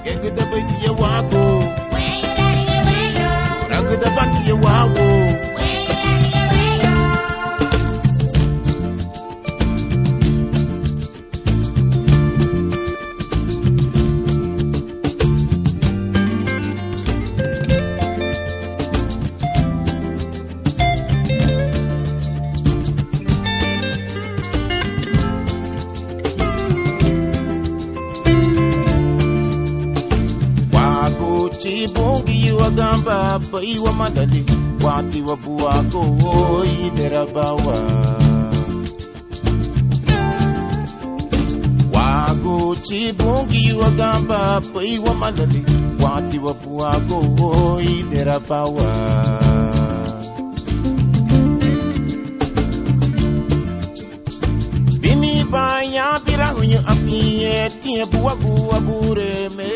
Get the baby you walk. Rock the back you walk. Chibongi wagamba paiwa madali wati wabuako iderabawa wago chibongi wagamba paiwa madali wati wabuako iderabawa bini baya birahunyo afiye tie buwagu abure me